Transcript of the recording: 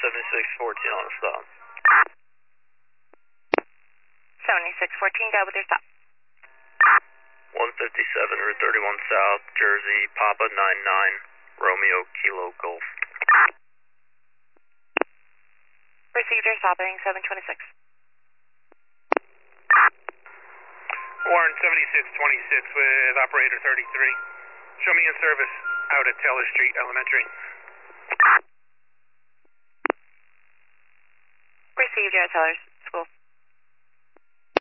7614 on a stop. 7614, go with your stop. 157, Route 31 South, Jersey, Papa 99, Romeo, Kilo, Golf. Received your stopping, 726. Warren 7626 with operator 33. Show me in service out at Taylor Street Elementary. Received your tellers.